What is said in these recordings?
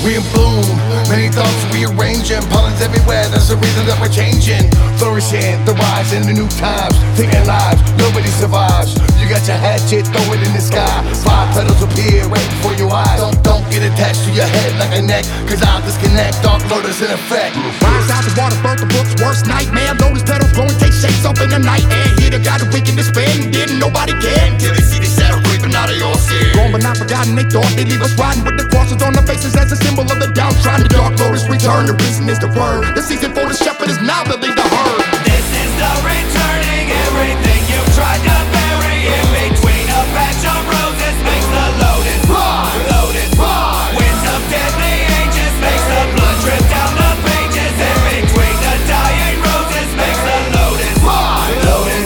we in bloom. Many thoughts rearranging, pollens everywhere, that's the reason that we're changing. Flourishing, the rise in the new times, thinking lives, nobody survives. You got your hatchet, throw it in the sky. 5 petals appear right before your eyes. Don't get attached to your head like a neck, cause I'll disconnect, dark lotus in effect. Rise out the water, birth the book's worst nightmare. Lotus petals growing, take shapes up in the night air. Here the guy that weak in despair, and didn't nobody care until they see the shadow creeping out of your skin. Gone but not forgotten, they thought they leave us riding with the crosses on their faces as a symbol of the downtrodden. The dark lotus return, the reason is the word. The season for the shepherd is now building the herd. This is the returning, everything you tried to bury. In between a patch of roses makes the lotus rise. Lotus rise. Winds of deadly ages makes the blood drip down the pages. In between the dying roses makes the lotus rise. Lotus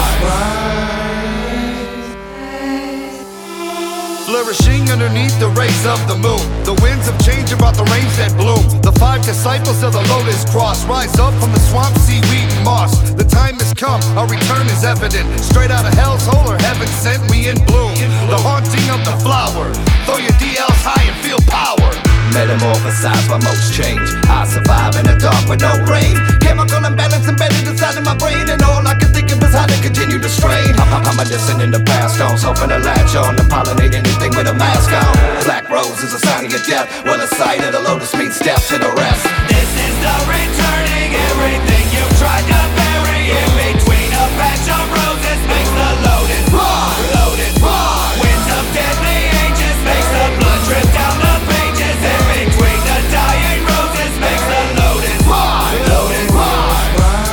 rise. Flourishing underneath the rays of the moon. The winds of change about the rains that bloom. The 5 disciples of the lotus cross rise up from the swamp, seaweed and moss. The time has come, our return is evident. Straight out of hell's hole or heaven sent, we in bloom. The haunting of the flower. Throw your DLs high and feel power. Metamorphosized by most change. I survive in the dark with no rain. Chemical imbalance embedded inside of my brain, and all I can think of is how to continue to strain. I'm a listening to past stones, hoping to latch on to pollinate anything with a mask on. Black rose is a sign of your death. Well, the sight of the lotus means death to the rest. This is the returning, everything you tried to bury. In between a patch of roses makes the lotus rise. Lotus rise. Winds of deadly ages makes the blood drip down the pages. In between the dying roses makes the lotus rise. Lotus rise.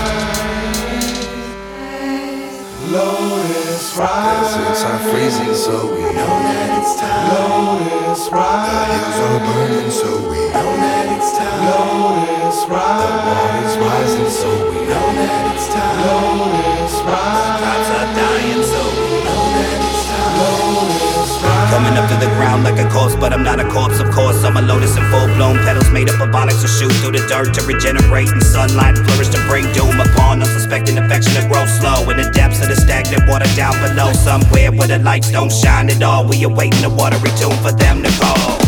Lotus rise. Deserts are freezing, so we Know that it's time. Lotus rise. The hills are burning, so we Know that it's time. Lotus rise. The water's rising, so we Know that it's time. Lotus rise. Crops are dying, so Know that it's time. Lotus rise. coming up to the ground like a corpse, but I'm not a corpse, of course. I'm a lotus in full blown petals made up of onyx to shoot through the dirt to regenerate in sunlight, flourish to bring doom upon unsuspecting affection to grow slow in the depths of the stagnant water down below, somewhere where the lights don't shine at all. We awaiting the watery tomb for them to call.